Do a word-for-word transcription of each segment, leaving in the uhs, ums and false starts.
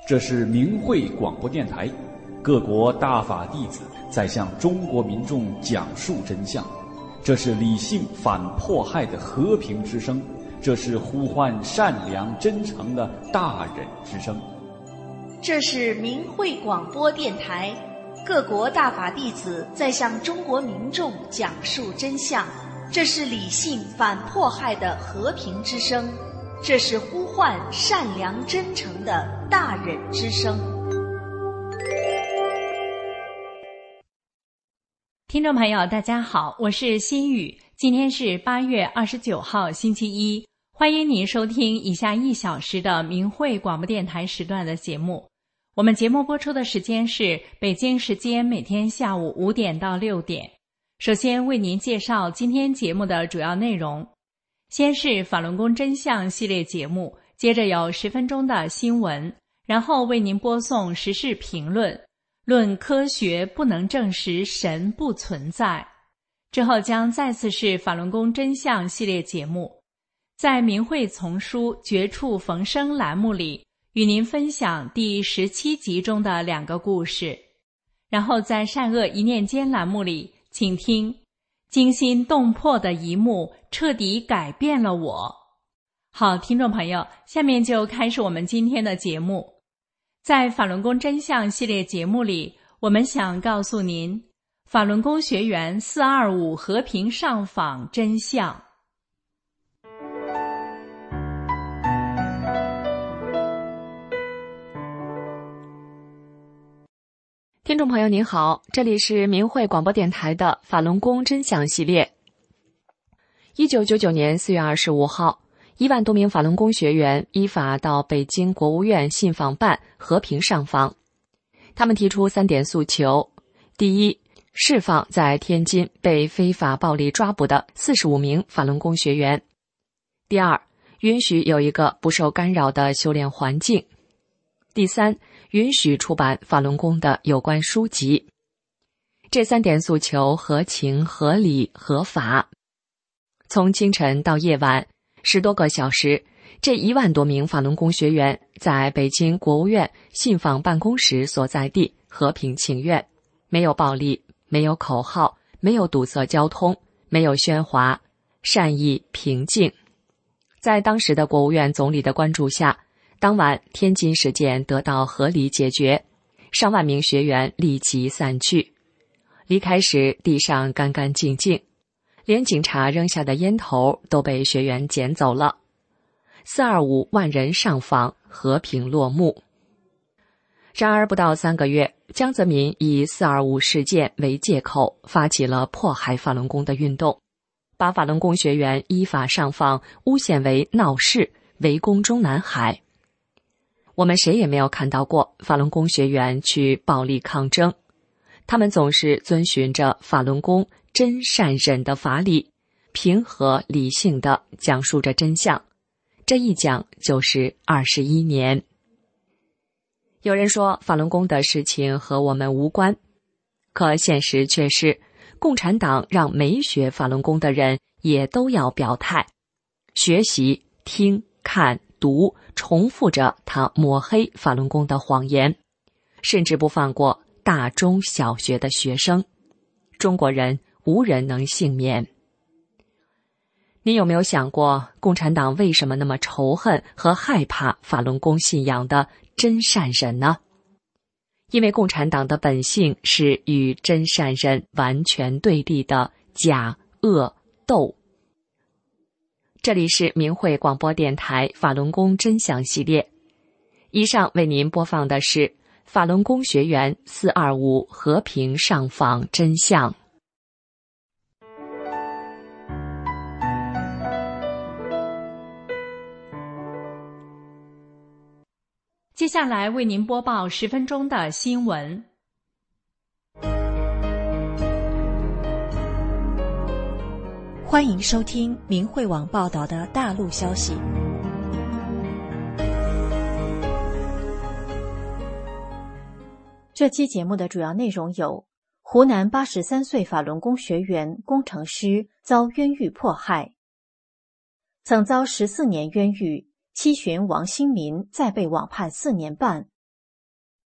这是明慧广播电台，各国大法弟子在向中国民众讲述真相。这是理性反迫害的和平之声，这是呼唤善良真诚的大忍之声。 这是明慧广播电台，各国大法弟子在向中国民众讲述真相。这是理性反迫害的和平之声，这是呼唤善良真诚的大忍之声。 听众朋友大家好，我是心雨，今天是八月二十九号星期一，欢迎您收听以下一小时的明慧广播电台时段的节目。我们节目播出的时间是北京时间每天下午五点到六点。首先为您介绍今天节目的主要内容，先是法轮功真相系列节目，接着有十分钟的新闻，然后为您播送时事评论，论科学不能证实神不存在。之后将再次是法轮功真相系列节目，在明慧丛书绝处逢生栏目里与您分享第十七集中的两个故事，然后在善恶一念间栏目里请听惊心动魄的一幕彻底改变了我。好，听众朋友，下面就开始我们今天的节目。在法轮功真相系列节目里，我们想告诉您法轮功学员四二五和平上访真相。 听众朋友您好，这里是明慧广播电台的法轮功真相系列。一九九九年四月二十五号，一万多名法轮功学员依法到北京国务院信访办和平上访。他们提出三点诉求：第一，释放在天津被非法暴力抓捕的四十五名法轮功学员；第二，允许有一个不受干扰的修炼环境；第三，允许出版法轮功的有关书籍。这三点诉求合情、合理、合法。从清晨到夜晚十多个小时，这一万多名法轮功学员在北京国务院信访办公室所在地和平请愿，没有暴力，没有口号，没有堵塞交通，没有喧哗，善意平静。在当时的国务院总理的关注下，当晚天津事件得到合理解决，上万名学员立即散去。离开时地上干干净净，连警察扔下的烟头都被学员捡走了。四二五万人上访和平落幕。然而不到三个月，江泽民以四二五事件为借口，发起了迫害法轮功的运动，把法轮功学员依法上访诬陷为闹事，围攻中南海。我们谁也没有看到过法轮功学员去暴力抗争，他们总是遵循着法轮功真善忍的法理，平和理性地讲述着真相。这一讲就是二十一年。有人说法轮功的事情和我们无关，可现实却是共产党让没学法轮功的人也都要表态，学习、听、看、读，重复着他抹黑法轮功的谎言，甚至不放过大中小学的学生。中国人无人能幸免。你有没有想过，共产党为什么那么仇恨和害怕法轮功信仰的真善忍呢？因为共产党的本性是与真善忍完全对立的假恶斗。这里是明慧广播电台法轮功真相系列，以上为您播放的是法轮功学员四二五和平上访真相。 接下来为您播报十分钟的新闻。 欢迎收听明慧网报道的大陆消息。这期节目的主要内容有：湖南八十三岁法轮功学员工程师遭冤狱迫害；曾遭十四年冤狱，七旬王新民再被网判四年半，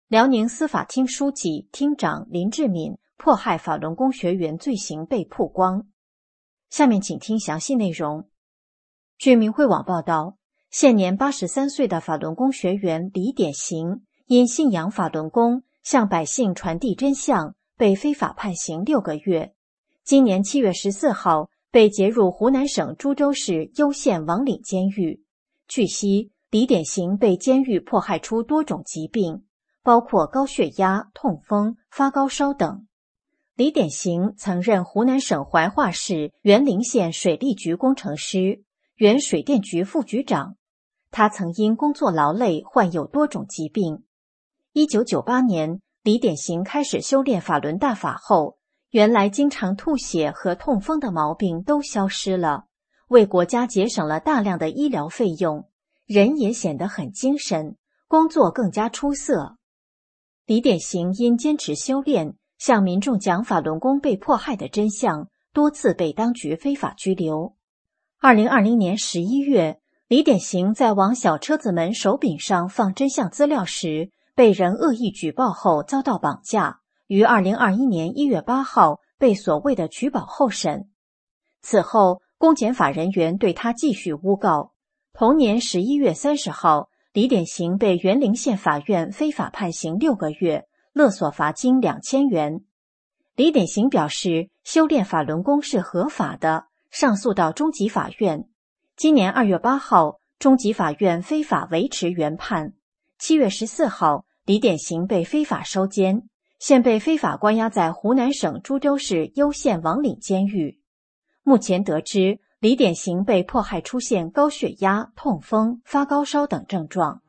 辽宁司法厅书记、厅长林志敏迫害法轮功学员罪行被曝光。下面请听详细内容。据明慧网报道，现年八十三岁的法轮功学员李典行因信仰法轮功，向百姓传递真相，被非法判刑六个月。今年七月十四号被劫入湖南省株洲市攸县王岭监狱。据悉，李典行被监狱迫害出多种疾病，包括高血压、痛风、发高烧等。李典行曾任湖南省怀化市沅陵县水利局工程师、原水电局副局长。他曾因工作劳累患有多种疾病。一九九八年，李典行开始修炼法轮大法后，原来经常吐血和痛风的毛病都消失了，为国家节省了大量的医疗费用，人也显得很精神，工作更加出色。李典行因坚持修炼，向民众讲法轮功被迫害的真相，多次被当局非法拘留。二零二零年十一月，李典行在往小车子门手柄上放真相资料时，被人恶意举报后遭到绑架，于二零二一年一月八号被所谓的取保候审。此后，公检法人员对他继续诬告。同年十一月三十号，李典行被沅陵县法院非法判刑六个月，勒索罚金两千元。李典行表示，修炼法轮功是合法的，上诉到中级法院。今年二月八号，中级法院非法维持原判。七月十四号，李典行被非法收监，现被非法关押在湖南省株洲市攸县王岭监狱。目前得知，李典行被迫害出现高血压、痛风、发高烧等症状。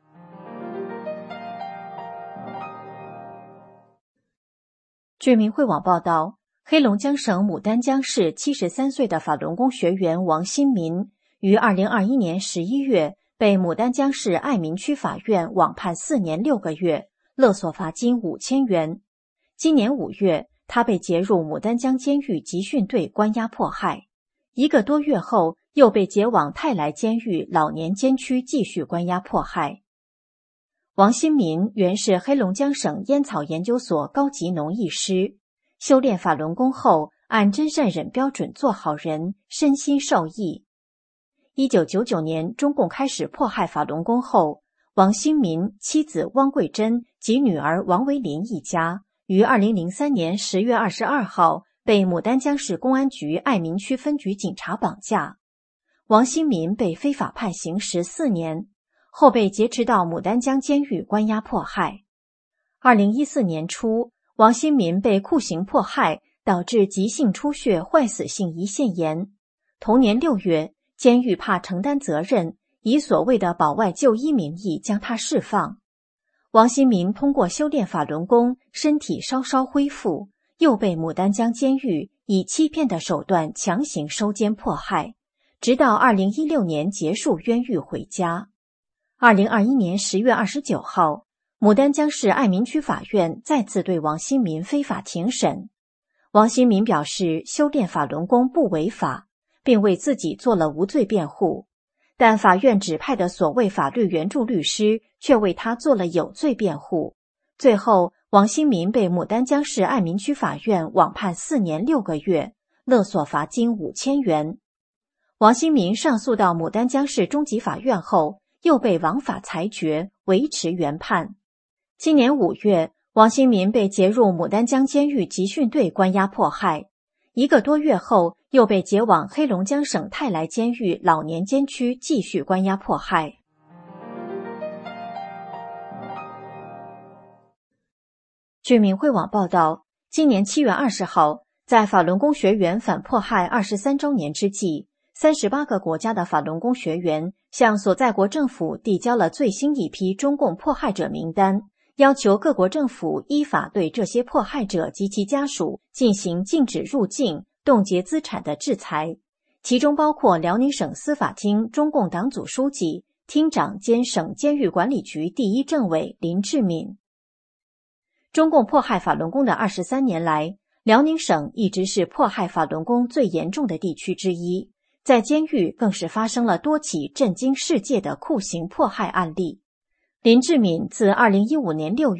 据明慧网报道，黑龙江省牡丹江市七十三岁的法轮功学员王新民于二零二一年十一月被牡丹江市爱民区法院网判四年六个月，勒索罚金五千元。今年五月，他被劫入牡丹江监狱集训队关押迫害。一个多月后，又被劫往泰来监狱老年监区继续关押迫害。王新民原是黑龙江省烟草研究所高级农艺师，修炼法轮功后，按真善忍标准做好人，身心受益。一九九九年，中共开始迫害法轮功后，王新民、妻子汪桂珍及女儿王维林一家于二零零三年十月二十二号被牡丹江市公安局爱民区分局警察绑架。王新民被非法判刑十四年，后被劫持到牡丹江监狱关押迫害。二零一四年初，王新民被酷刑迫害，导致急性出血坏死性胰腺炎。同年六月，监狱怕承担责任，以所谓的保外就医名义将他释放。王新民通过修炼法轮功，身体稍稍恢复，又被牡丹江监狱以欺骗的手段强行收监迫害，直到二零一六年结束冤狱回家。二零二一年十月二十九号，牡丹江市爱民区法院再次对王新民非法庭审。王新民表示修炼法轮功不违法，并为自己做了无罪辩护，但法院指派的所谓法律援助律师却为他做了有罪辩护。最后，王新民被牡丹江市爱民区法院网判四年六个月，勒索罚金五千元。王新民上诉到牡丹江市中级法院后，又被王法裁决维持原判。今年五月，王新民被劫入牡丹江监狱集训队关押迫害，一个多月后又被劫往黑龙江省泰来监狱老年监区继续关押迫害。据明慧网报道，今年七月二十号，在法轮功学员反迫害二十三周年之际，三十八个国家的法轮功学员向所在国政府递交了最新一批中共迫害者名单，要求各国政府依法对这些迫害者及其家属进行禁止入境、冻结资产的制裁，其中包括辽宁省司法厅中共党组书记、厅长兼省监狱管理局第一政委林志敏。中共迫害法轮功的二十三年来，辽宁省一直是迫害法轮功最严重的地区之一，在监狱更是发生了多起震惊世界的酷刑迫害案例。林志敏自二零一五年六月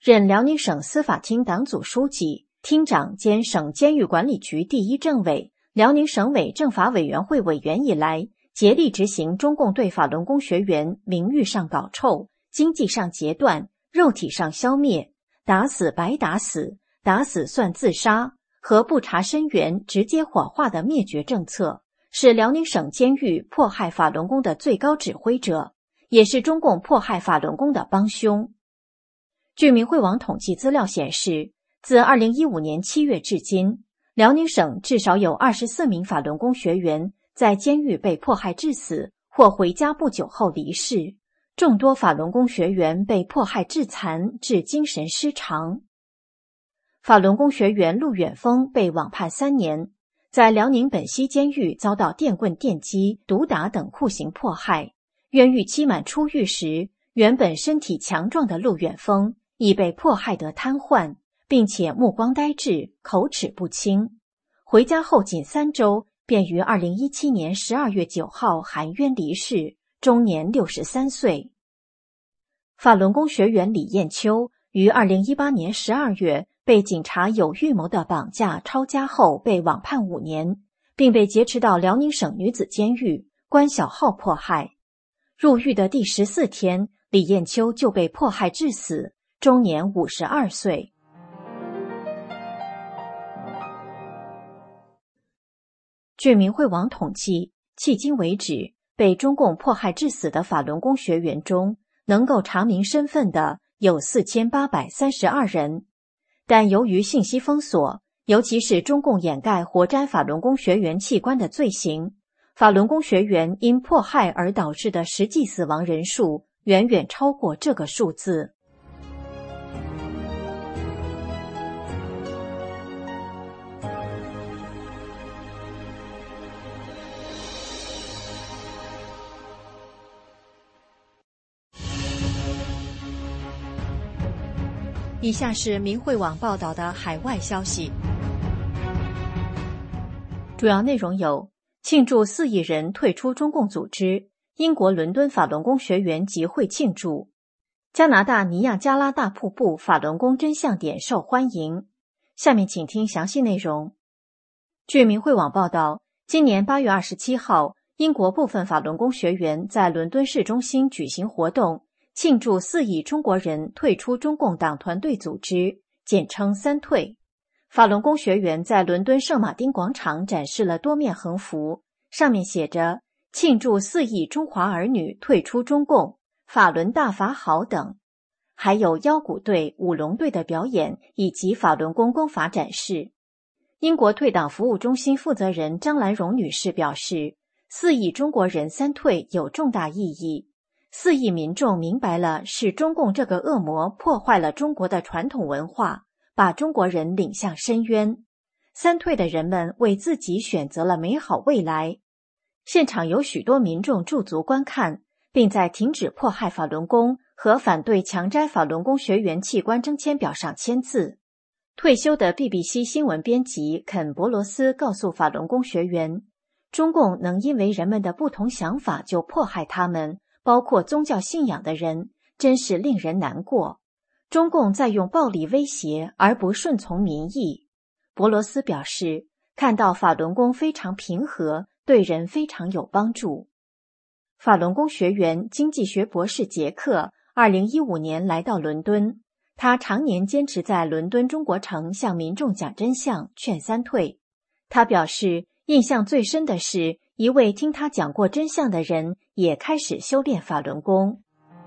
任辽宁省司法厅党组书记、厅长兼省监狱管理局第一政委、辽宁省委政法委员会委员以来，竭力执行中共对法轮功学员名誉上搞臭、经济上截断、肉体上消灭、打死白打死、打死算自杀和不查身源直接火化的灭绝政策，是辽宁省监狱迫害法轮功的最高指挥者，也是中共迫害法轮功的帮凶。据明慧网统计资料显示，自二零一五年七月至今，辽宁省至少有二十四名法轮功学员在监狱被迫害致死或回家不久后离世，众多法轮功学员被迫害致残致精神失常。法轮功学员陆远峰被网判三年，在辽宁本溪监狱遭到电棍、电击、毒打等酷刑迫害。冤狱期满出狱时，原本身体强壮的陆远峰已被迫害得瘫痪，并且目光呆滞、口齿不清。回家后仅三周，便于二零一七年十二月九号含冤离世，终年六十三岁。法轮功学员李艳秋于二零一八年十二月被警察有预谋的绑架抄家后被网判五年，并被劫持到辽宁省女子监狱关小号迫害。入狱的第十四天，李艳秋就被迫害致死，终年五十二岁。据明慧网统计，迄今为止，被中共迫害致死的法轮功学员中，能够查明身份的有四千八百三十二人。但由于信息封锁，尤其是中共掩盖活摘法轮功学员器官的罪行，法轮功学员因迫害而导致的实际死亡人数远远超过这个数字。以下是明慧网报道的海外消息，主要内容有：庆祝四亿人退出中共组织，英国伦敦法轮功学员集会庆祝；加拿大尼亚加拉大瀑布法轮功真相点受欢迎。下面请听详细内容。据明慧网报道，今年八月二十七号，英国部分法轮功学员在伦敦市中心举行活动，庆祝四亿中国人退出中共党团队组织，简称三退。法轮功学员在伦敦圣马丁广场展示了多面横幅，上面写着庆祝四亿中华儿女退出中共，法轮大法好等，还有腰鼓队、舞龙队的表演以及法轮功功法展示。英国退党服务中心负责人张兰荣女士表示，四亿中国人三退有重大意义，四亿民众明白了是中共这个恶魔破坏了中国的传统文化，把中国人领向深渊。三退的人们为自己选择了美好未来。现场有许多民众驻足观看，并在停止迫害法轮功和反对强摘法轮功学员器官征签表上签字。退休的 B B C 新闻编辑肯·博罗斯告诉法轮功学员，中共能因为人们的不同想法就迫害他们，包括宗教信仰的人，真是令人难过。中共在用暴力威胁而不顺从民意。博罗斯表示，看到法轮功非常平和，对人非常有帮助。法轮功学员经济学博士杰克二零一五年来到伦敦，他常年坚持在伦敦中国城向民众讲真相，劝三退。他表示，印象最深的是一位听他讲过真相的人也开始修炼法轮功。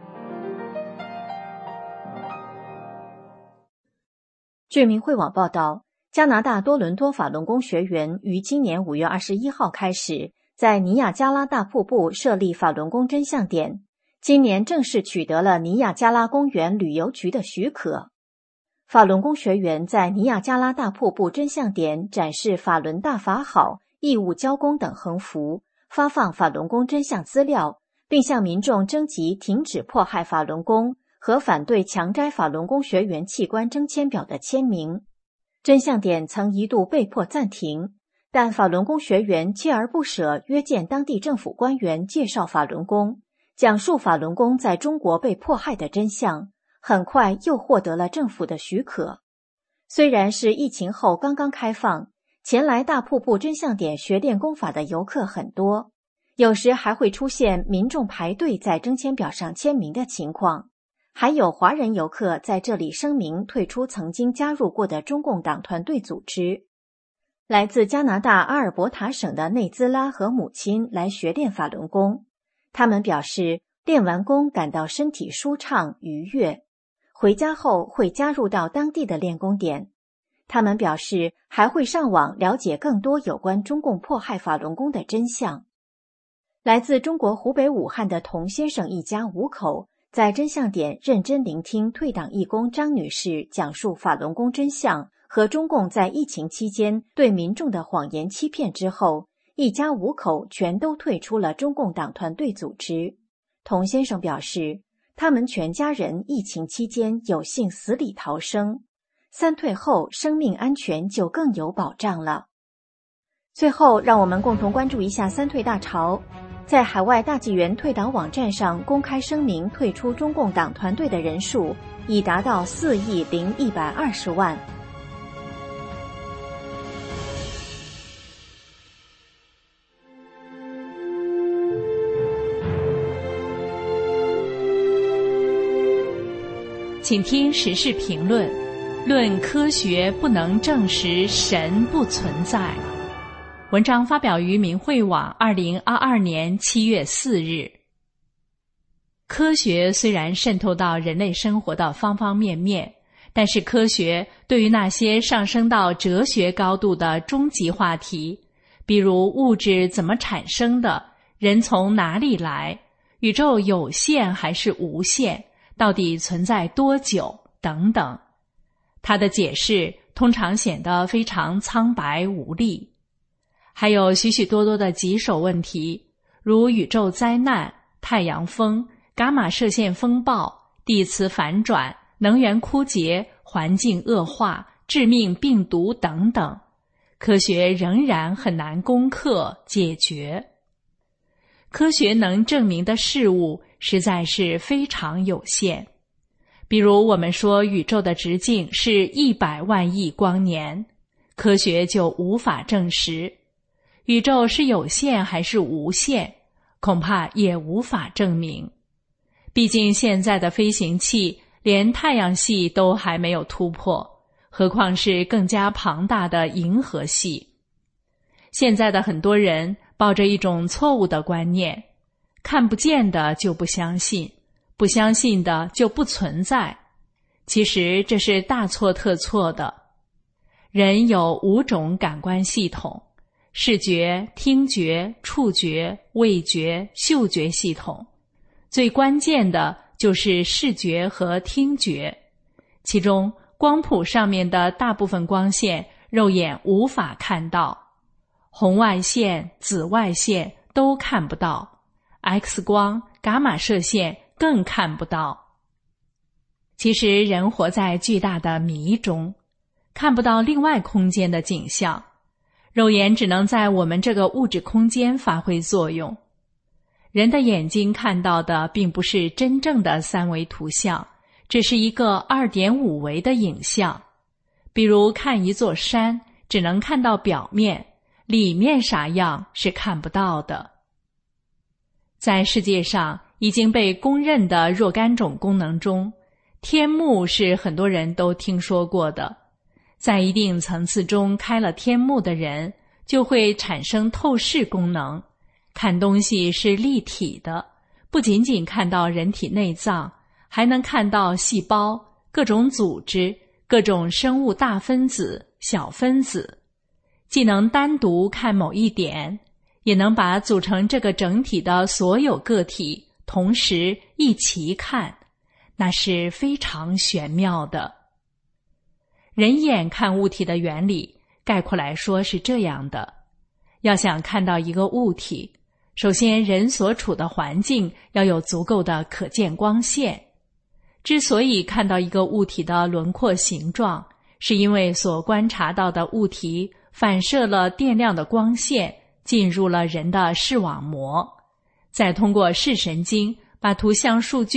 据明慧网报道，加拿大多伦多法轮功学员于今年五月二十一号开始在尼亚加拉大瀑布设立法轮功真相点，今年正式取得了尼亚加拉公园旅游局的许可。法轮功学员在尼亚加拉大瀑布真相点展示法轮大法好、义务交功等横幅，发放法轮功真相资料，并向民众征集停止迫害法轮功和反对强摘法轮功学员器官征签表的签名。真相点曾一度被迫暂停，但法轮功学员锲而不舍约见当地政府官员介绍法轮功，讲述法轮功在中国被迫害的真相， 很快又获得了政府的许可。虽然是疫情后刚刚开放，前来大瀑布真相点学练功法的游客很多，有时还会出现民众排队在征签表上签名的情况，还有华人游客在这里声明退出曾经加入过的中共党团队组织。来自加拿大阿尔伯塔省的内兹拉和母亲来学练法轮功，他们表示练完功感到身体舒畅愉悦，回家后会加入到当地的练功点。他们表示还会上网了解更多有关中共迫害法轮功的真相。来自中国湖北武汉的童先生一家五口在真相点认真聆听退党义工张女士讲述法轮功真相和中共在疫情期间对民众的谎言欺骗之后，一家五口全都退出了中共党团队组织。童先生表示，他们全家人疫情期间有幸死里逃生，三退后生命安全就更有保障了。最后，让我们共同关注一下三退大潮。在海外大纪元退党网站上公开声明退出中共党团队的人数已达到四亿零一百二十万。 请听时事评论，论科学不能证实神不存在。文章发表于明慧网二零二二年七月四日。科学虽然渗透到人类生活的方方面面，但是科学对于那些上升到哲学高度的终极话题，比如物质怎么产生的，人从哪里来，宇宙有限还是无限，到底存在多久等等，它的解释通常显得非常苍白无力。还有许许多多的棘手问题，如宇宙灾难、太阳风、伽马射线风暴、地磁反转、能源枯竭、环境恶化、致命病毒等等，科学仍然很难攻克解决。科学能证明的事物实在是非常有限。比如我们说宇宙的直径是一百万亿光年，科学就无法证实。宇宙是有限还是无限，恐怕也无法证明。毕竟现在的飞行器连太阳系都还没有突破，何况是更加庞大的银河系。现在的很多人抱着一种错误的观念，看不见的就不相信，不相信的就不存在。其实这是大错特错的。人有五种感官系统，视觉、听觉、触觉、味觉、嗅觉系统，最关键的就是视觉和听觉。其中光谱上面的大部分光线肉眼无法看到，红外线、紫外线都看不到， X 光、伽马射线更看不到。其实人活在巨大的谜中，看不到另外空间的景象，肉眼只能在我们这个物质空间发挥作用。人的眼睛看到的并不是真正的三维图像，只是一个 二点五 维的影像。比如看一座山，只能看到表面，里面啥样是看不到的。在世界上已经被公认的若干种功能中，天目是很多人都听说过的。在一定层次中开了天目的人，就会产生透视功能，看东西是立体的，不仅仅看到人体内脏，还能看到细胞、各种组织、各种生物大分子、小分子，既能单独看某一点，也能把组成这个整体的所有个体同时一齐看，那是非常玄妙的。人眼看物体的原理，概括来说是这样的：要想看到一个物体，首先人所处的环境要有足够的可见光线。之所以看到一个物体的轮廓形状，是因为所观察到的物体反射了电量的光线，进入了人的视网膜，再通过视神经把图像数据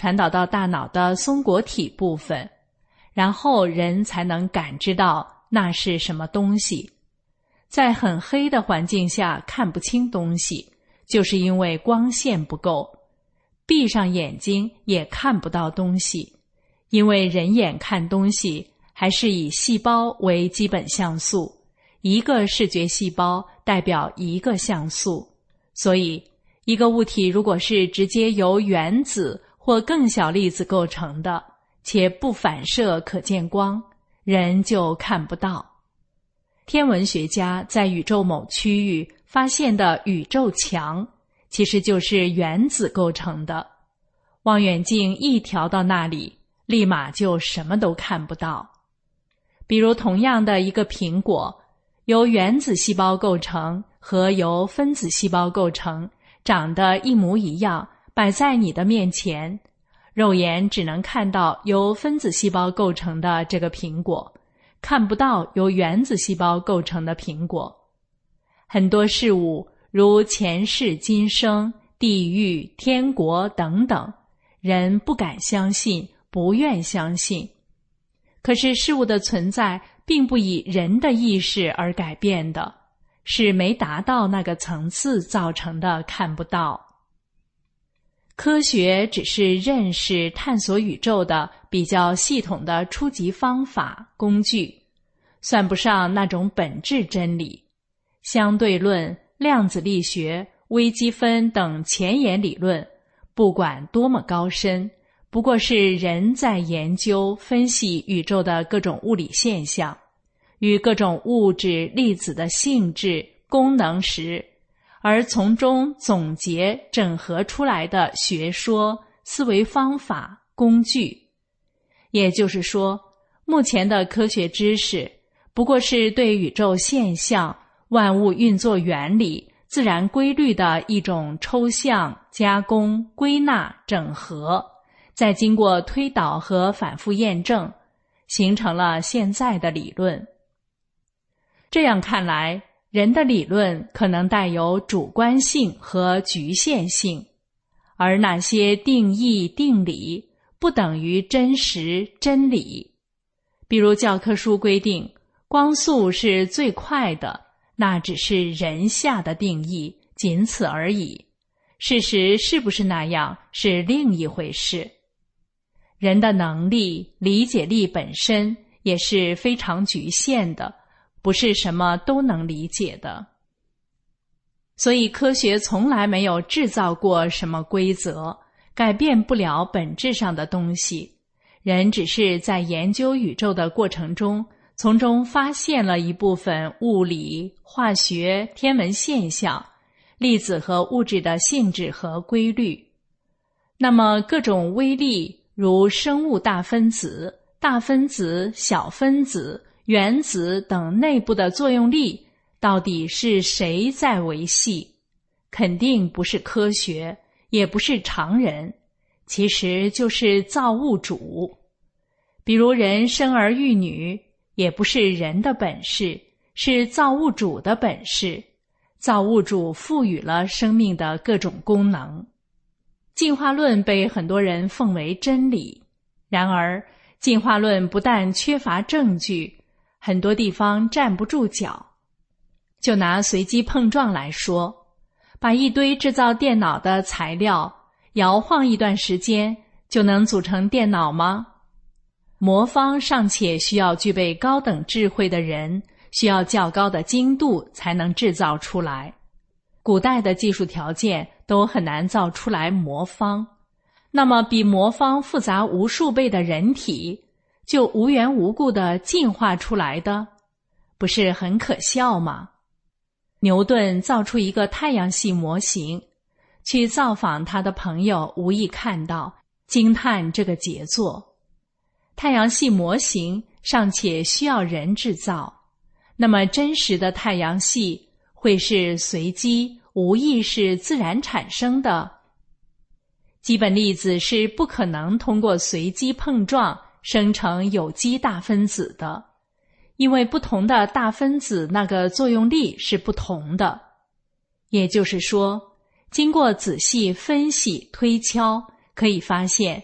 传导到大脑的松果体部分，然后人才能感知到那是什么东西。在很黑的环境下看不清东西，就是因为光线不够，闭上眼睛也看不到东西，因为人眼看东西还是以细胞为基本像素，一个视觉细胞代表一个像素，所以一个物体如果是直接由原子或更小粒子构成的，且不反射可见光，人就看不到。天文学家在宇宙某区域发现的宇宙墙，其实就是原子构成的。望远镜一调到那里，立马就什么都看不到。比如同样的一个苹果，由原子细胞构成和由分子细胞构成，长得一模一样，摆在你的面前，肉眼只能看到由分子细胞构成的这个苹果，看不到由原子细胞构成的苹果。很多事物如前世今生、地狱、天国等等，人不敢相信，不愿相信。可是事物的存在并不以人的意识而改变的，是没达到那个层次造成的看不到。科学只是认识探索宇宙的比较系统的初级方法工具，算不上那种本质真理。相对论、量子力学、微积分等前沿理论，不管多么高深，不过是人在研究分析宇宙的各种物理现象，与各种物质粒子的性质、功能时，而从中总结整合出来的学说、思维方法、工具。也就是说，目前的科学知识不过是对宇宙现象、万物运作原理、自然规律的一种抽象、加工、归纳、整合，再经过推导和反复验证，形成了现在的理论。这样看来，人的理论可能带有主观性和局限性，而那些定义、定理不等于真实、真理。比如教科书规定光速是最快的，那只是人下的定义，仅此而已。事实是不是那样，是另一回事。人的能力、理解力本身也是非常局限的，不是什么都能理解的。所以科学从来没有制造过什么规则，改变不了本质上的东西。人只是在研究宇宙的过程中，从中发现了一部分物理、化学、天文现象，粒子和物质的性质和规律。那么各种微粒，如生物大分子、大分子、小分子、原子等内部的作用力，到底是谁在维系？肯定不是科学，也不是常人，其实就是造物主。比如人生儿育女，也不是人的本事，是造物主的本事。造物主赋予了生命的各种功能。进化论被很多人奉为真理，然而进化论不但缺乏证据，很多地方站不住脚。就拿随机碰撞来说，把一堆制造电脑的材料摇晃一段时间，就能组成电脑吗？魔方尚且需要具备高等智慧的人，需要较高的精度才能制造出来。古代的技术条件都很难造出来魔方，那么比魔方复杂无数倍的人体，就无缘无故地进化出来的，不是很可笑吗？牛顿造出一个太阳系模型，去造访他的朋友无意看到，惊叹这个杰作。太阳系模型尚且需要人制造，那么真实的太阳系会是随机、无意识自然产生的？基本粒子是不可能通过随机碰撞生成有机大分子的，因为不同的大分子那个作用力是不同的。也就是说，经过仔细分析推敲，可以发现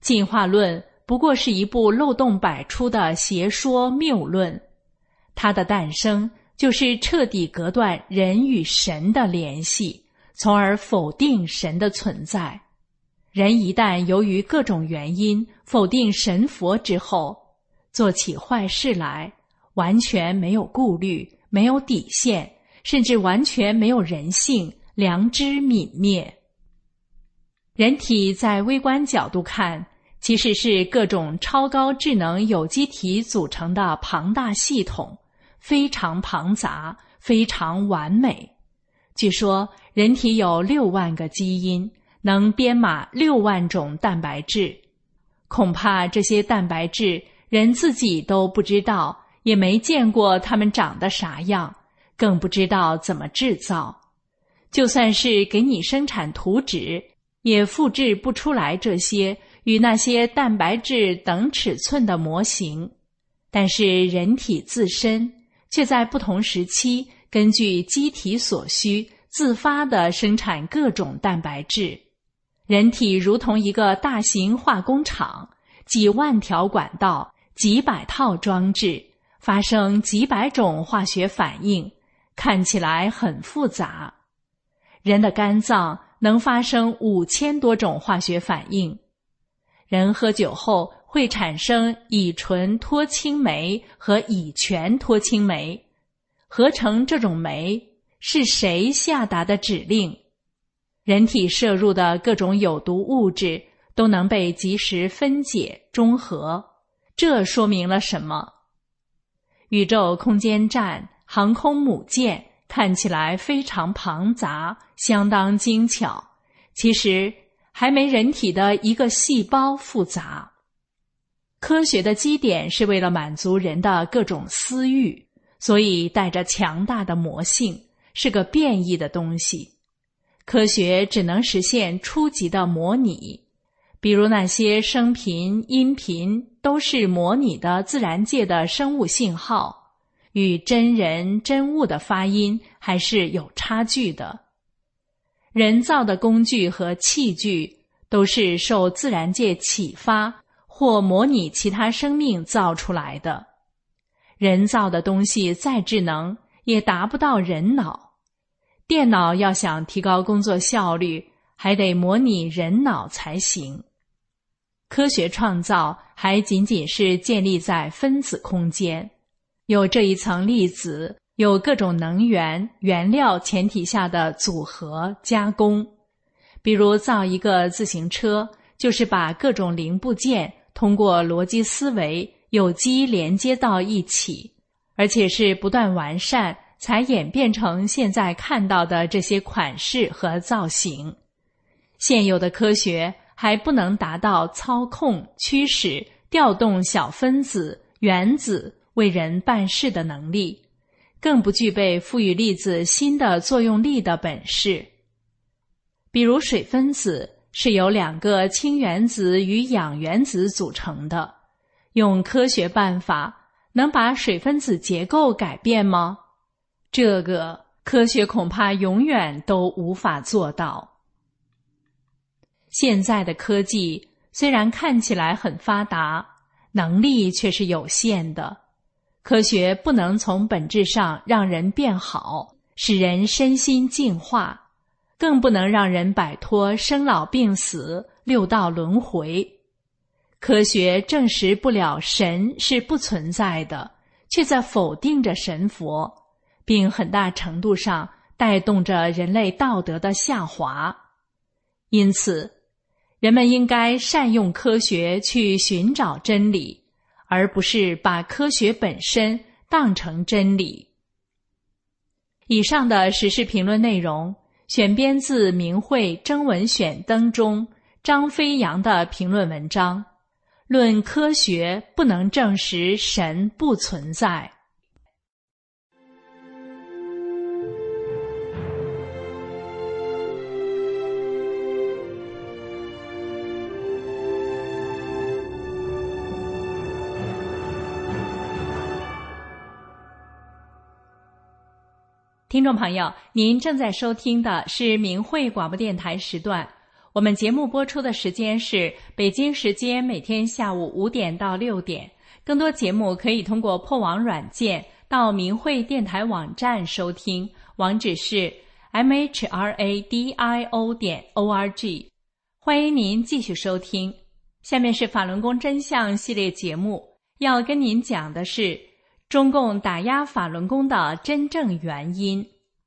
进化论不过是一部漏洞百出的邪说谬论，它的诞生就是彻底隔断人与神的联系，从而否定神的存在。人一旦由于各种原因否定神佛之后，做起坏事来完全没有顾虑，没有底线，甚至完全没有人性，良知泯灭。人体在微观角度看，其实是各种超高智能有机体组成的庞大系统，非常庞杂，非常完美。据说人体有六万个基因，能编码六万种蛋白质，恐怕这些蛋白质人自己都不知道，也没见过它们长得啥样，更不知道怎么制造。就算是给你生产图纸，也复制不出来这些与那些蛋白质等尺寸的模型。但是人体自身却在不同时期根据机体所需自发地生产各种蛋白质。人体如同一个大型化工厂，几万条管道，几百套装置，发生几百种化学反应，看起来很复杂。人的肝脏能发生五千多种化学反应。人喝酒后会产生乙醇脱氢酶和乙醛脱氢酶，合成这种酶是谁下达的指令？人体摄入的各种有毒物质都能被及时分解中和，这说明了什么？宇宙空间站、航空母舰看起来非常庞杂，相当精巧，其实还没人体的一个细胞复杂。科学的基点是为了满足人的各种私欲，所以带着强大的魔性，是个变异的东西。科学只能实现初级的模拟，比如那些声频、音频都是模拟的自然界的生物信号，与真人真物的发音还是有差距的。人造的工具和器具都是受自然界启发或模拟其他生命造出来的。人造的东西再智能，也达不到人脑。电脑要想提高工作效率，还得模拟人脑才行。科学创造还仅仅是建立在分子空间，有这一层粒子，有各种能源、原料前提下的组合加工。比如造一个自行车，就是把各种零部件通过逻辑思维有机连接到一起，而且是不断完善才演变成现在看到的这些款式和造型。现有的科学还不能达到操控、驱使、调动小分子、原子为人办事的能力，更不具备赋予粒子新的作用力的本事。比如水分子是由两个氢原子与氧原子组成的，用科学办法能把水分子结构改变吗？这个科学恐怕永远都无法做到。现在的科技虽然看起来很发达，能力却是有限的。科学不能从本质上让人变好，使人身心净化，更不能让人摆脱生老病死、六道轮回。科学证实不了神是不存在的，却在否定着神佛，并很大程度上带动着人类道德的下滑。因此，人们应该善用科学去寻找真理，而不是把科学本身当成真理。以上的时事评论内容选编自明慧征文选登中张飞扬的评论文章，论科学不能证实神不存在。听众朋友，您正在收听的是明慧广播电台时段， 我们节目播出的时间是北京时间每天下午五点到六点。更多节目可以通过破网软件到明慧电台网站收听，网址是 m h r a d i o 点 o r g。 欢迎您继续收听。下面是法轮功真相系列节目，要跟您讲的是中共打压法轮功的真正原因。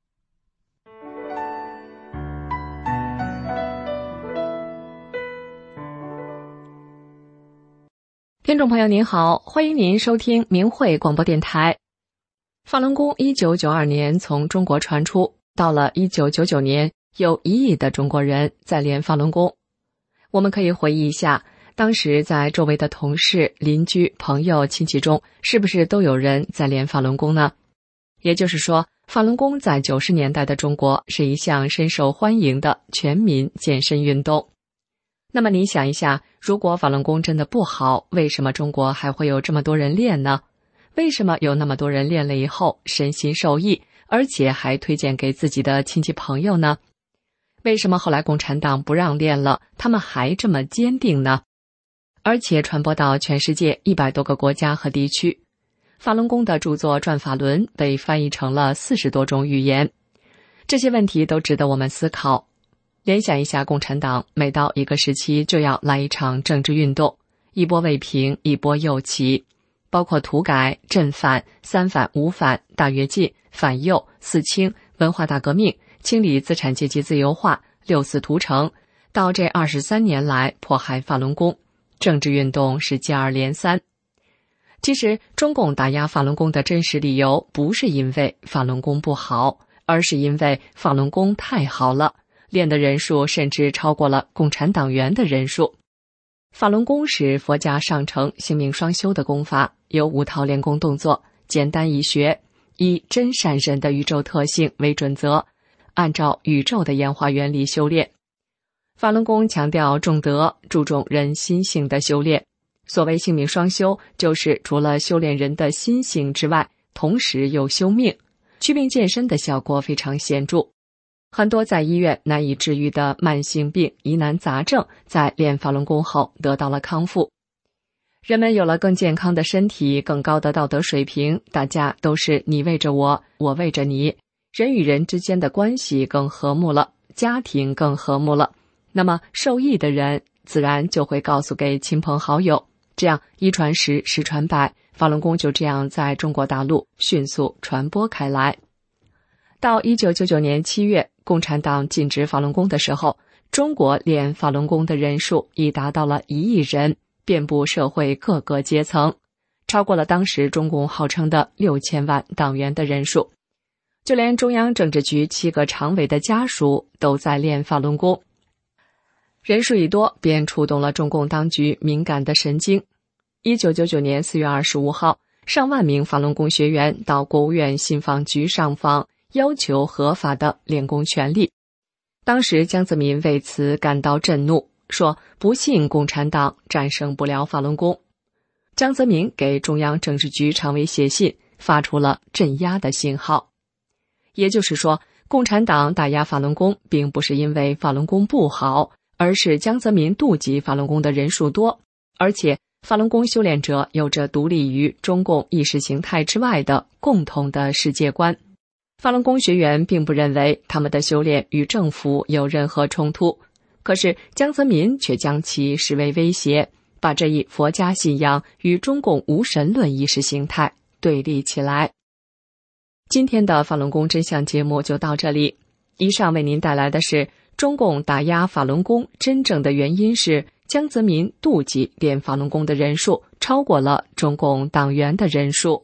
听众朋友您好，欢迎您收听明慧广播电台。法轮功一九九二年从中国传出，到了一九九九年，有一亿的中国人在练法轮功。我们可以回忆一下，当时在周围的同事、邻居、朋友、亲戚中，是不是都有人在练法轮功呢？也就是说，法轮功在九十年代的中国是一项深受欢迎的全民健身运动。那么你想一下，如果法轮功真的不好，为什么中国还会有这么多人练呢？为什么有那么多人练了以后身心受益，而且还推荐给自己的亲戚朋友呢？为什么后来共产党不让练了，他们还这么坚定呢？而且传播到全世界一百多个国家和地区。法轮功的著作《转法轮》被翻译成了四十多种语言。这些问题都值得我们思考。联想一下，共产党每到一个时期就要来一场政治运动，一波未平，一波又起，包括土改、镇反、三反、五反、大跃进、反右、四清、文化大革命、清理资产阶级自由化、六四屠城，到这二十三年来迫害法轮功，政治运动是接二连三。其实，中共打压法轮功的真实理由不是因为法轮功不好，而是因为法轮功太好了，练的人数甚至超过了共产党员的人数。法轮功是佛家上乘性命双修的功法，有五套练功动作，简单易学，以真善忍的宇宙特性为准则，按照宇宙的演化原理修炼。法轮功强调重德，注重人心性的修炼。所谓性命双修，就是除了修炼人的心性之外，同时又修命，祛病健身的效果非常显著。很多在医院难以治愈的慢性病、疑难杂症，在练法轮功后得到了康复。人们有了更健康的身体，更高的道德水平，大家都是你为着我，我为着你，人与人之间的关系更和睦了，家庭更和睦了。那么受益的人自然就会告诉给亲朋好友，这样一传十，十传百，法轮功就这样在中国大陆迅速传播开来。到一九九九年七月，共产党禁止法轮功的时候，中国练法轮功的人数已达到了一亿人，遍布社会各个阶层，超过了当时中共号称的六千万党员的人数。就连中央政治局七个常委的家属都在练法轮功。人数一多，便触动了中共当局敏感的神经。一九九九年四月二十五号，上万名法轮功学员到国务院信访局上访，要求合法的练功权利。当时江泽民为此感到震怒，说不信共产党战胜不了法轮功。江泽民给中央政治局常委写信，发出了镇压的信号。也就是说，共产党打压法轮功并不是因为法轮功不好，而是江泽民妒忌法轮功的人数多，而且法轮功修炼者有着独立于中共意识形态之外的共同的世界观。法轮功学员并不认为他们的修炼与政府有任何冲突，可是江泽民却将其视为威胁，把这一佛家信仰与中共无神论意识形态对立起来。今天的法轮功真相节目就到这里，以上为您带来的是中共打压法轮功真正的原因是江泽民妒忌练法轮功的人数超过了中共党员的人数。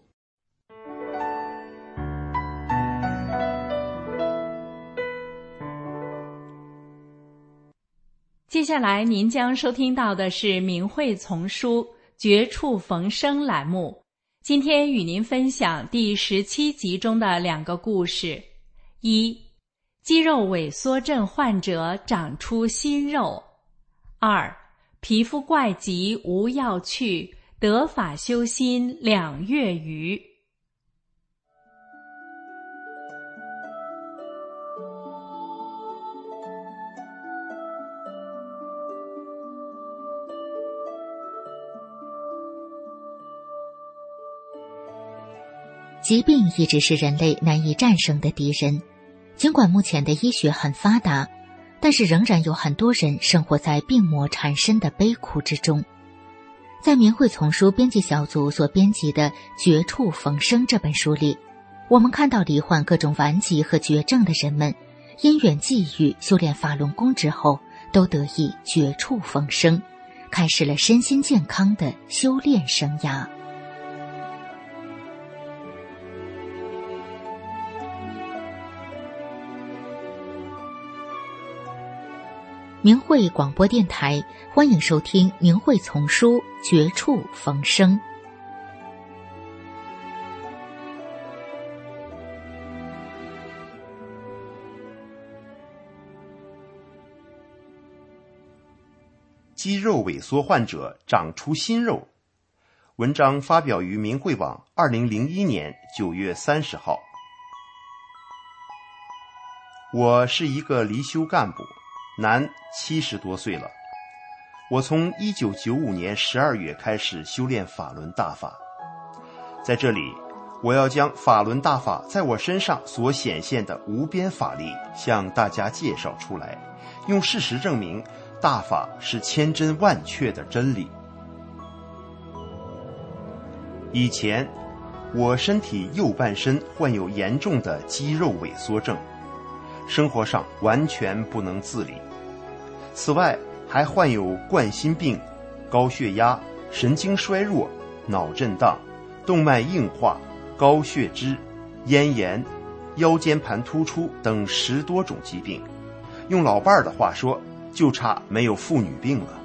接下来您将收听到的是明慧丛书绝处逢生栏目，今天与您分享第十七集中的两个故事。一、肌肉萎缩症患者长出新肉。二、皮肤怪疾无药去，得法修心两月余。 疾病一直是人类难以战胜的敌人。尽管目前的医学很发达，但是仍然有很多人生活在病魔缠身的悲苦之中。在明慧丛书编辑小组所编辑的《绝处逢生》这本书里，我们看到罹患各种顽疾和绝症的人们，因缘际遇修炼法轮功之后，都得以绝处逢生，开始了身心健康的修炼生涯。明慧广播电台，欢迎收听明慧丛书《绝处逢生》。 肌肉萎缩患者长出新肉。文章发表于明慧网二零零一年九月三十号。我是一个离休干部，男，七十多岁了。我从一九九五年十二月开始修炼法轮大法。在这里，我要将法轮大法在我身上所显现的无边法力向大家介绍出来，用事实证明大法是千真万确的真理。以前，我身体右半身患有严重的肌肉萎缩症，生活上完全不能自理。此外，还患有冠心病、高血压、神经衰弱、脑震荡、动脉硬化、高血脂、咽炎、腰间盘突出等十多种疾病。用老伴儿的话说，就差没有妇女病了。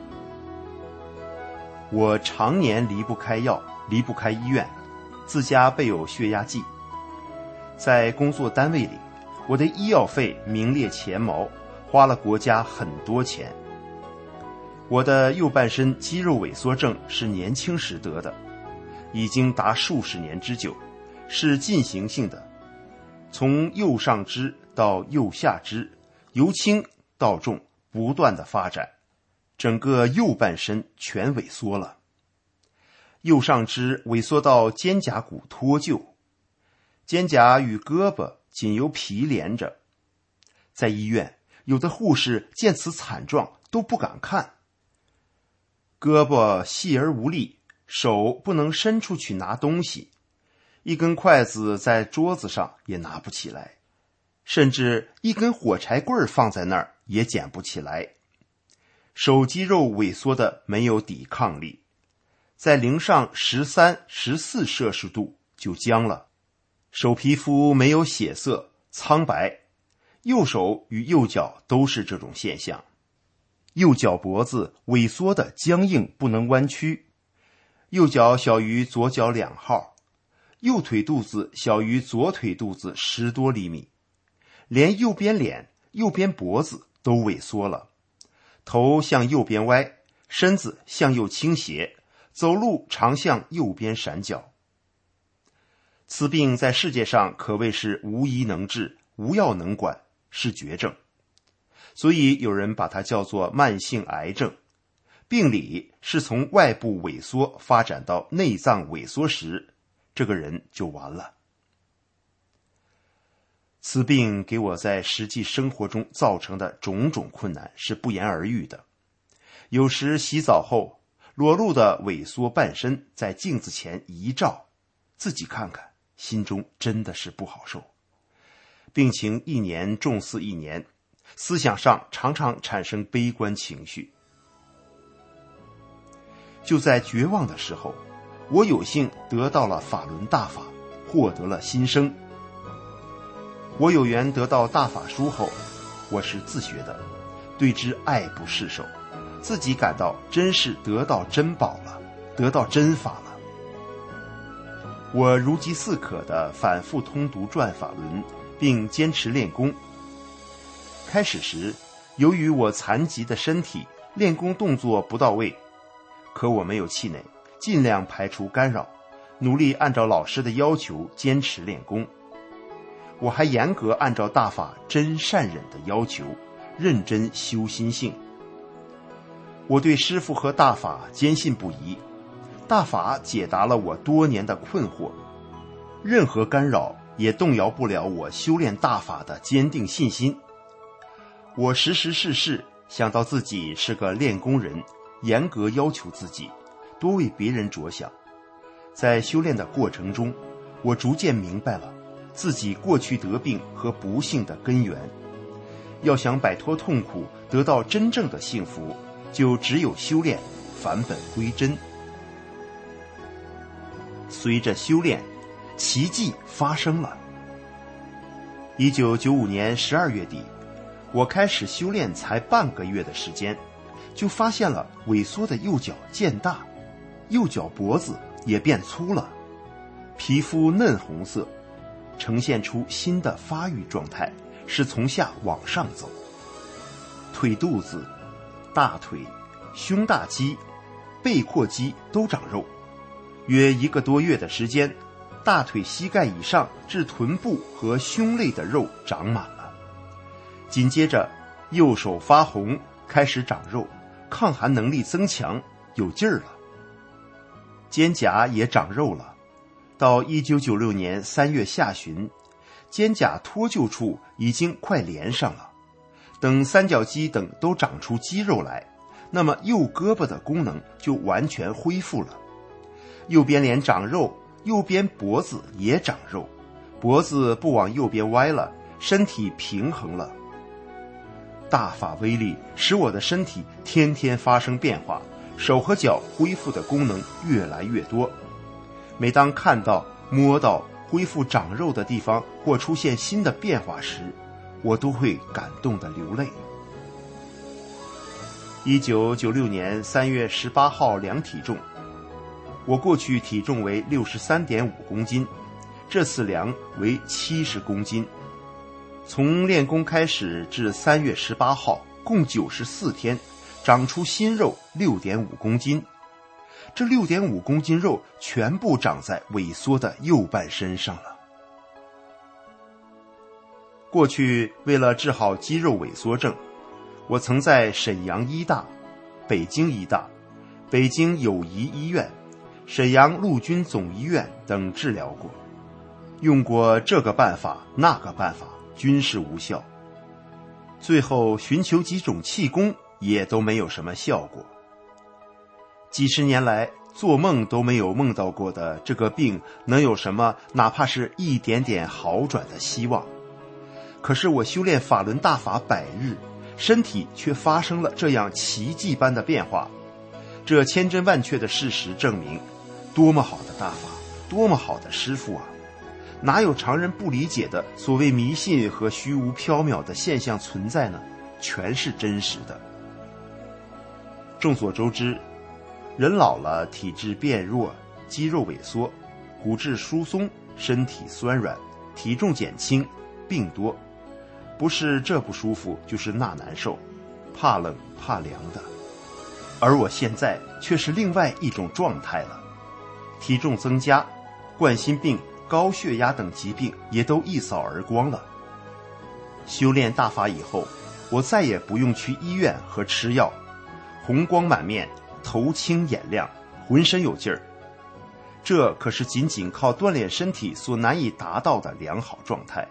我常年离不开药，离不开医院，自家备有血压计。在工作单位里，我的医药费名列前茅，花了国家很多钱。我的右半身肌肉萎缩症是年轻时得的，已经达数十年之久，是进行性的，从右上肢到右下肢，由轻到重不断的发展，整个右半身全萎缩了。右上肢萎缩到肩胛骨脱臼，肩胛与胳膊仅由皮连着。在医院，有的护士见此惨状都不敢看。胳膊细而无力，手不能伸出去拿东西，一根筷子在桌子上也拿不起来，甚至一根火柴棍放在那儿也捡不起来。手肌肉萎缩的没有抵抗力，在零上十三、十四摄氏度就僵了。手皮肤没有血色，苍白，右手与右脚都是这种现象。右脚脖子萎缩的僵硬，不能弯曲，右脚小于左脚两号，右腿肚子小于左腿肚子十多厘米，连右边脸、右边脖子都萎缩了，头向右边歪，身子向右倾斜，走路常向右边闪脚。此病在世界上可谓是无医能治，无药能管，是绝症，所以有人把它叫做慢性癌症。病理是从外部萎缩发展到内脏萎缩时，这个人就完了。此病给我在实际生活中造成的种种困难是不言而喻的。有时洗澡后，裸露的萎缩半身在镜子前一照，自己看看，心中真的是不好受。病情一年重似一年，思想上常常产生悲观情绪。就在绝望的时候，我有幸得到了法轮大法，获得了新生。我有缘得到大法书后，我是自学的，对之爱不释手，自己感到真是得到珍宝了，得到真法了。我如饥似渴地反复通读转法轮，并坚持练功。开始时，由于我残疾的身体，练功动作不到位，可我没有气馁，尽量排除干扰，努力按照老师的要求坚持练功。我还严格按照大法真善忍的要求，认真修心性。我对师父和大法坚信不疑，大法解答了我多年的困惑。 任何干扰也动摇不了我修炼大法的坚定信心。我时时事事想到自己是个练功人，严格要求自己，多为别人着想。在修炼的过程中，我逐渐明白了自己过去得病和不幸的根源。要想摆脱痛苦，得到真正的幸福，就只有修炼，返本归真。随着修炼，奇迹发生了。一九九五年十二月底，我开始修炼才半个月的时间，就发现了萎缩的右脚渐大，右脚脖子也变粗了，皮肤嫩红色，呈现出新的发育状态，是从下往上走。腿肚子、大腿、胸大肌、背阔肌都长肉，约一个多月的时间，大腿膝盖以上至臀部和胸肋的肉长满了。紧接着右手发红，开始长肉，抗寒能力增强，有劲儿了。肩胛也长肉了，到一九九六年三月下旬，肩胛脱臼处已经快连上了。等三角肌等都长出肌肉来，那么右胳膊的功能就完全恢复了。右边脸长肉，右边脖子也长肉，脖子不往右边歪了，身体平衡了。大法威力使我的身体天天发生变化，手和脚恢复的功能越来越多。每当看到、摸到恢复长肉的地方或出现新的变化时，我都会感动地流泪。一九九六年三月十八号量体重，我过去体重为六十三点五公斤，这次量为七十公斤。从练功开始至三月十八号，共九十四天，长出新肉六点五公斤。这六点五公斤肉全部长在萎缩的右半身上了。过去为了治好肌肉萎缩症，我曾在沈阳医大、北京医大、北京友谊医院、沈阳陆军总医院等治疗过，用过这个办法那个办法，均是无效。最后寻求几种气功也都没有什么效果。几十年来做梦都没有梦到过的这个病，能有什么哪怕是一点点好转的希望？可是我修炼法轮大法百日，身体却发生了这样奇迹般的变化。这千真万确的事实证明，多么好的大法，多么好的师父啊！哪有常人不理解的所谓迷信和虚无缥缈的现象存在呢？全是真实的。众所周知，人老了，体质变弱，肌肉萎缩，骨质疏松，身体酸软，体重减轻，病多，不是这不舒服，就是那难受，怕冷怕凉的。而我现在却是另外一种状态了，体重增加，冠心病、高血压等疾病也都一扫而光了。修炼大法以后，我再也不用去医院和吃药，红光满面，头清眼亮，浑身有劲儿。这可是仅仅靠锻炼身体所难以达到的良好状态。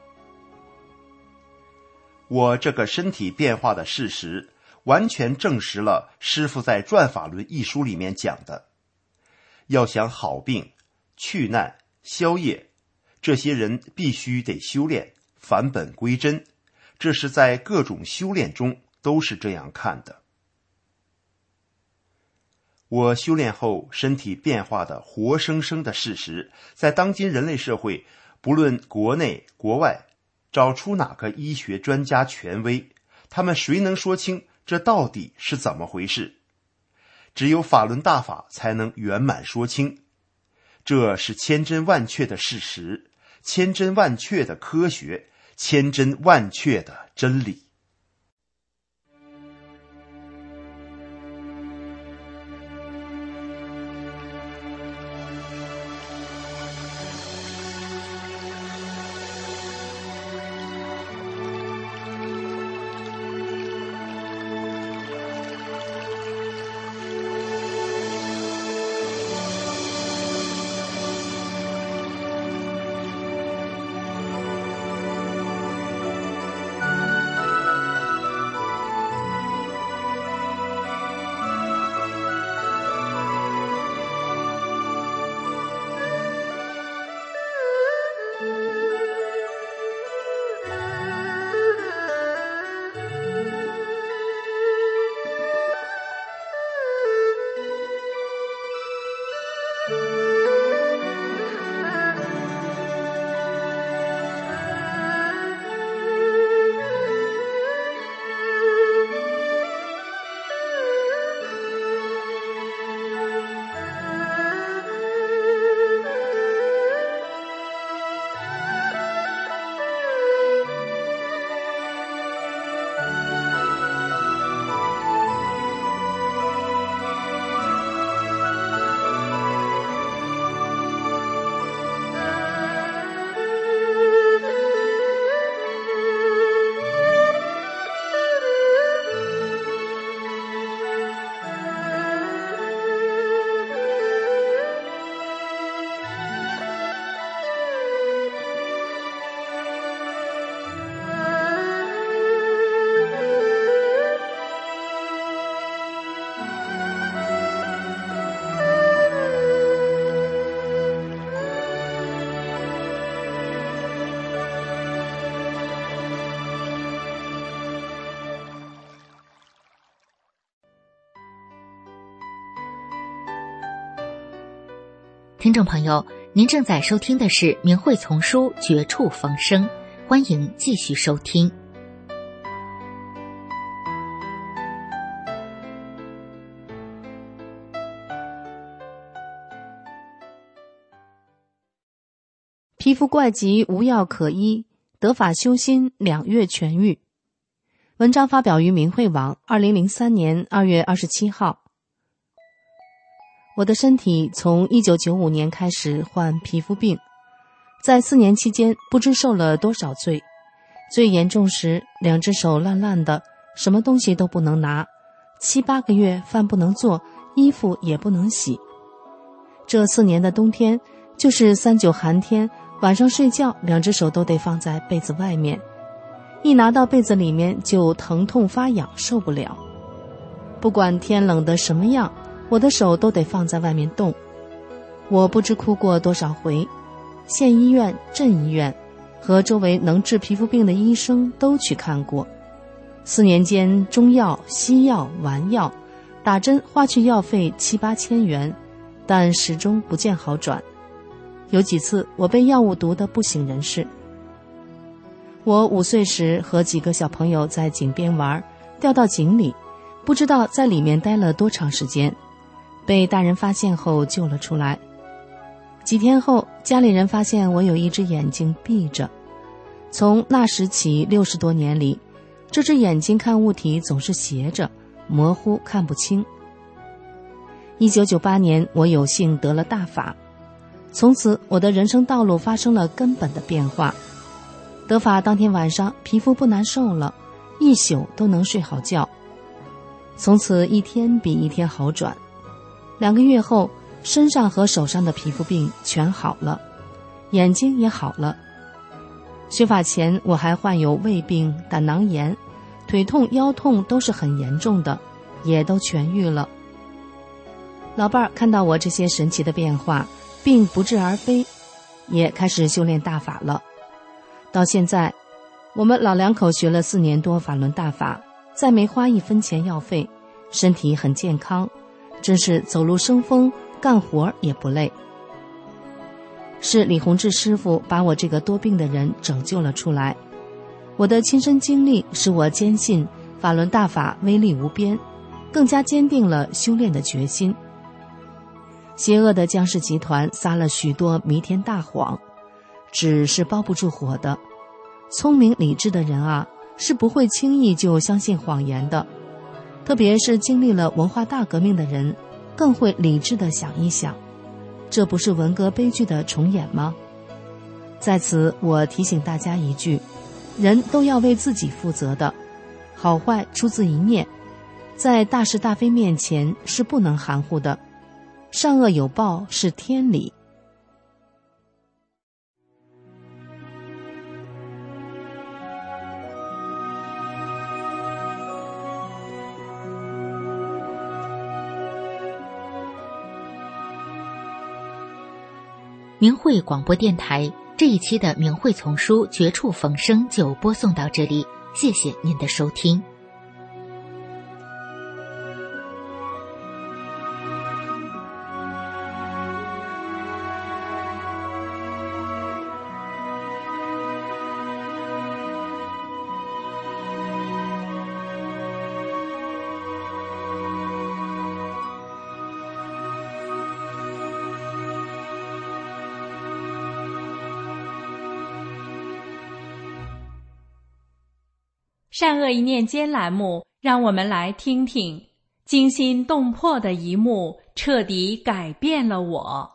我这个身体变化的事实，完全证实了师父在《转法轮》一书里面讲的，要想好病、去难、消业，这些人必须得修炼，返本归真，这是在各种修炼中都是这样看的。我修炼后身体变化的活生生的事实，在当今人类社会，不论国内国外，找出哪个医学专家权威，他们谁能说清这到底是怎么回事？只有法轮大法才能圆满说清。这是千真万确的事实，千真万确的科学，千真万确的真理。 听众朋友，您正在收听的是明慧丛书《绝处逢生》，欢迎继续收听。 皮肤怪疾无药可医，得法修心两月痊愈。文章发表于明慧网，二零零三年二月二十七号。我的身体从一九九五年开始患皮肤病，在四年期间不知受了多少罪。最严重时，两只手烂烂的，什么东西都不能拿，七八个月饭不能做，衣服也不能洗。这四年的冬天，就是三九寒天，晚上睡觉两只手都得放在被子外面，一拿到被子里面就疼痛发痒，受不了。不管天冷的什么样，我的手都得放在外面动。我不知哭过多少回，县医院、镇医院和周围能治皮肤病的医生都去看过。四年间，中药、西药、丸药，打针花去药费七八千元，但始终不见好转。有几次我被药物毒得不省人事。我五岁时和几个小朋友在井边玩，掉到井里，不知道在里面待了多长时间，被大人发现后救了出来。几天后，家里人发现我有一只眼睛闭着，从那时起六十多年里，这只眼睛看物体总是斜着，模糊看不清。一九九八年，我有幸得了大法，从此我的人生道路发生了根本的变化。得法当天晚上，皮肤不难受了，一宿都能睡好觉，从此一天比一天好转。两个月后，身上和手上的皮肤病全好了，眼睛也好了。学法前我还患有胃病、胆囊炎，腿痛、腰痛都是很严重的，也都痊愈了。老伴儿看到我这些神奇的变化，病不治而飞，也开始修炼大法了。到现在，我们老两口学了四年多法轮大法，再没花一分钱药费，身体很健康，真是走路生风，干活也不累。是李洪志师傅把我这个多病的人拯救了出来。我的亲身经历使我坚信法轮大法威力无边，更加坚定了修炼的决心。邪恶的江氏集团撒了许多弥天大谎，纸是包不住火的。聪明理智的人啊，是不会轻易就相信谎言的，特别是经历了文化大革命的人，更会理智地想一想，这不是文革悲剧的重演吗？在此我提醒大家一句，人都要为自己负责的，好坏出自一念，在大是大非面前是不能含糊的，善恶有报是天理。 明慧广播电台这一期的明慧丛书《绝处逢生》就播送到这里，谢谢您的收听。 善恶一念间栏目，让我们来听听惊心动魄的一幕，彻底改变了我。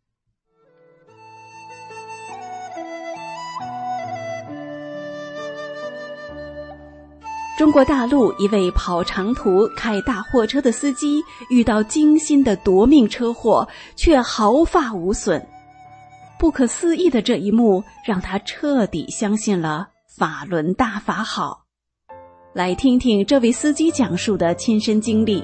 中国大陆一位跑长途开大货车的司机遇到惊心的夺命车祸，却毫发无损。不可思议的这一幕让他彻底相信了法轮大法好。来听听这位司机讲述的亲身经历。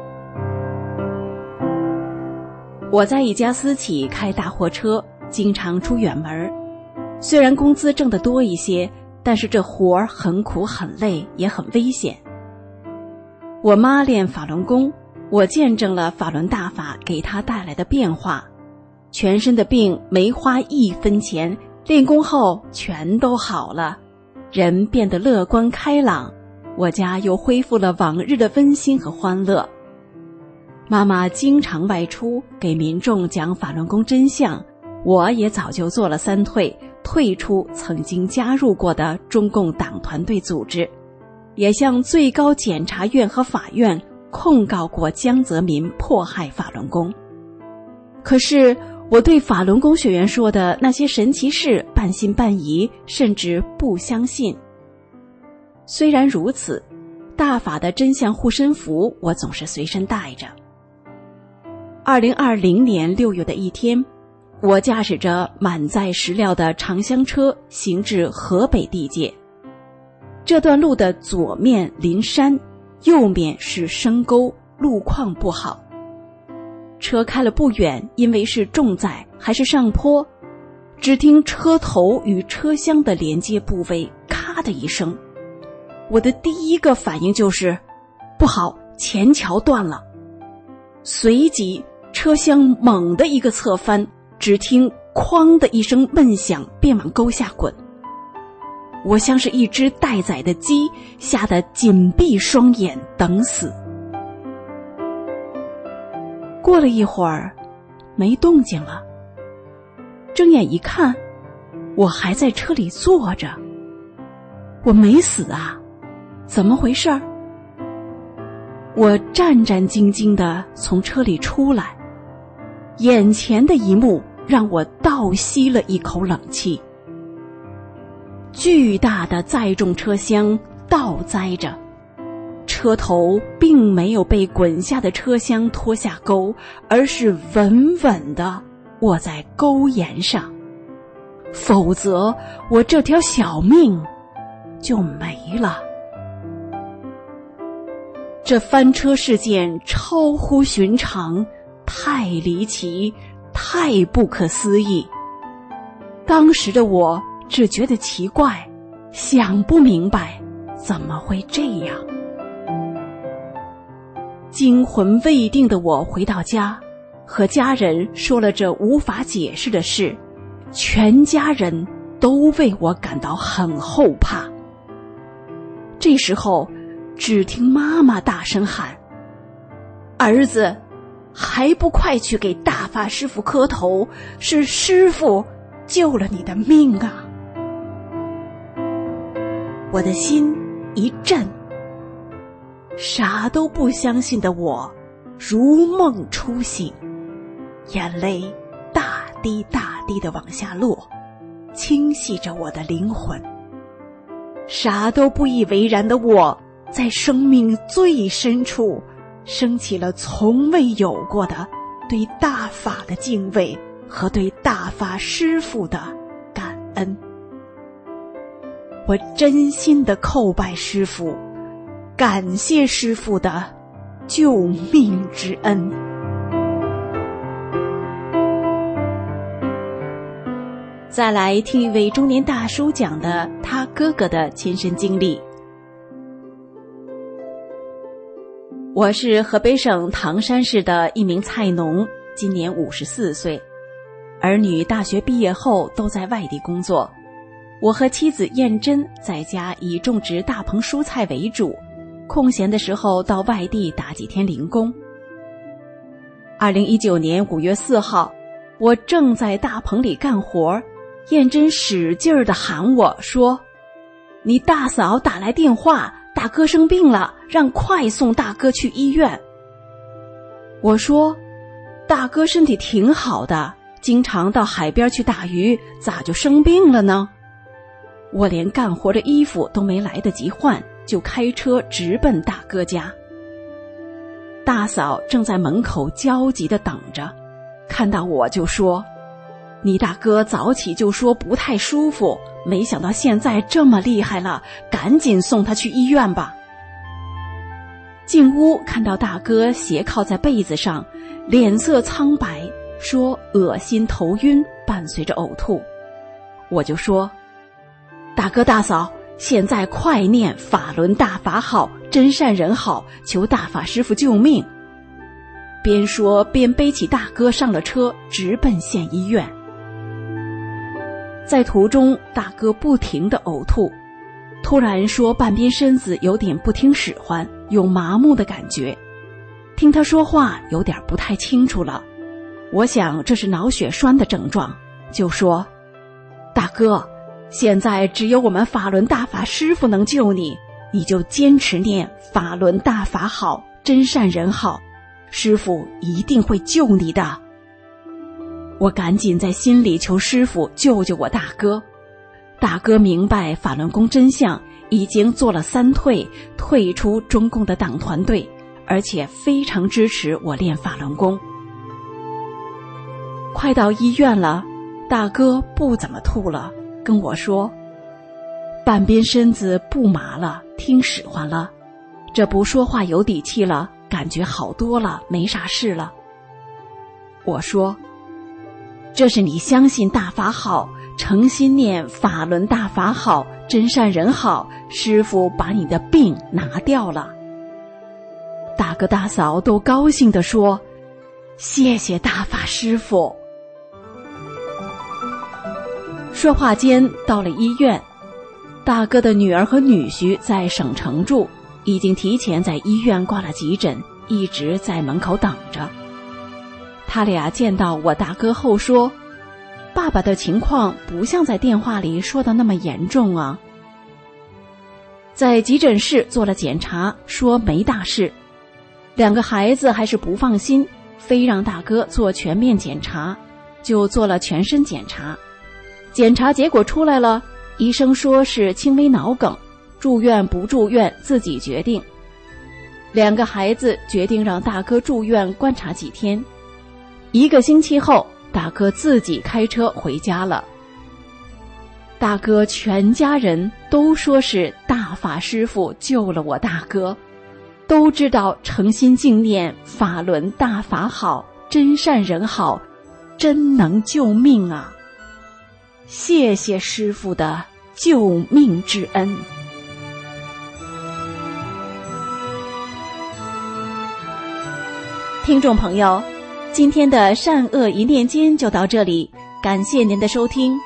我在一家私企开大货车，经常出远门，虽然工资挣得多一些，但是这活儿很苦很累，也很危险。我妈练法轮功，我见证了法轮大法给她带来的变化， 全身的病没花一分钱，练功后全都好了，人变得乐观开朗，我家又恢复了往日的温馨和欢乐。妈妈经常外出给民众讲法轮功真相，我也早就做了三退，退出曾经加入过的中共党团队组织，也向最高检察院和法院控告过江泽民迫害法轮功。可是我对法轮功学员说的那些神奇事半信半疑，甚至不相信。虽然如此，大法的真相护身符我总是随身带着。二零二零年六月的一天，我驾驶着满载石料的长厢车行至河北地界。这段路的左面临山，右面是深沟，路况不好。车开了不远，因为是重载还是上坡，只听车头与车厢的连接部位咔的一声，我的第一个反应就是不好，前桥断了。随即车厢猛地一个侧翻，只听哐的一声闷响，便往沟下滚。我像是一只待宰的鸡，吓得紧闭双眼等死。过了一会儿，没动静了。睁眼一看，我还在车里坐着。我没死啊，怎么回事？我战战兢兢地从车里出来，眼前的一幕让我倒吸了一口冷气。巨大的载重车厢倒栽着，车头并没有被滚下的车厢拖下沟，而是稳稳地卧在沟沿上，否则我这条小命就没了。这翻车事件超乎寻常，太离奇，太不可思议。当时的我只觉得奇怪，想不明白怎么会这样。惊魂未定的我回到家，和家人说了这无法解释的事，全家人都为我感到很后怕。这时候只听妈妈大声喊：儿子，还不快去给大法师父磕头，是师父救了你的命啊！我的心一震，啥都不相信的我如梦初醒，眼泪大滴大滴地往下落，清洗着我的灵魂。啥都不以为然的我，在生命最深处升起了从未有过的对大法的敬畏和对大法师父的感恩。我真心地叩拜师父，感谢师父的救命之恩。再来听一位中年大叔讲的他哥哥的亲身经历。我是河北省唐山市的一名菜农，今年五十四岁，儿女大学毕业后都在外地工作。我和妻子燕珍在家以种植大棚蔬菜为主，空闲的时候到外地打几天零工。二零一九年五月四号，我正在大棚里干活，燕珍使劲儿地喊我说：你大嫂打来电话，大哥生病了，让快送大哥去医院。我说：大哥身体挺好的，经常到海边去打鱼，咋就生病了呢？我连干活的衣服都没来得及换，就开车直奔大哥家。大嫂正在门口焦急地等着，看到我就说：你大哥早起就说不太舒服，没想到现在这么厉害了，赶紧送他去医院吧。进屋看到大哥斜靠在被子上，脸色苍白，说恶心头晕，伴随着呕吐。我就说：大哥大嫂，现在快念法轮大法好，真善人好，求大法师父救命。 边说边背起大哥上了车，直奔县医院。在途中，大哥不停地呕吐，突然说半边身子有点不听使唤，有麻木的感觉。听他说话有点不太清楚了，我想这是脑血栓的症状，就说：大哥，现在只有我们法轮大法师父能救你，你就坚持念法轮大法好，真善人好，师父一定会救你的。我赶紧在心里求师父救救我大哥。大哥明白法轮功真相，已经做了三退，退出中共的党团队，而且非常支持我练法轮功。快到医院了，大哥不怎么吐了，跟我说半边身子不麻了，听使唤了，这不说话有底气了，感觉好多了，没啥事了。我说这是你相信大法好，诚心念法轮大法好，真善人好，师父把你的病拿掉了。大哥大嫂都高兴地说：谢谢大法师父。说话间到了医院，大哥的女儿和女婿在省城住，已经提前在医院挂了急诊，一直在门口等着。他俩见到我大哥后说：爸爸的情况不像在电话里说的那么严重啊。在急诊室做了检查，说没大事。两个孩子还是不放心，非让大哥做全面检查，就做了全身检查。检查结果出来了，医生说是轻微脑梗，住院不住院自己决定。两个孩子决定让大哥住院观察几天。一个星期后，大哥自己开车回家了。大哥全家人都说是大法师父救了我大哥，都知道诚心敬念法轮大法好，真善人好，真能救命啊！谢谢师父的救命之恩。听众朋友，今天的善恶一念间就到这里，感谢您的收听。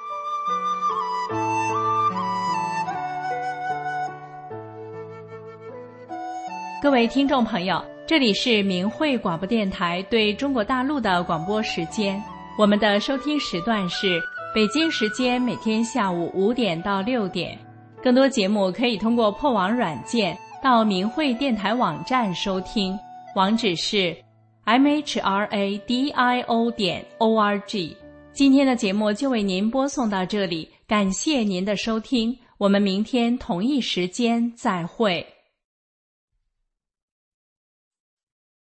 各位听众朋友，这里是明慧广播电台对中国大陆的广播时间，我们的收听时段是北京时间每天下午五点到六点。更多节目可以通过破网软件到明慧电台网站收听，网址是 m h r a d i o 点 o r g。 今天的节目就为您播送到这里，感谢您的收听，我们明天同一时间再会。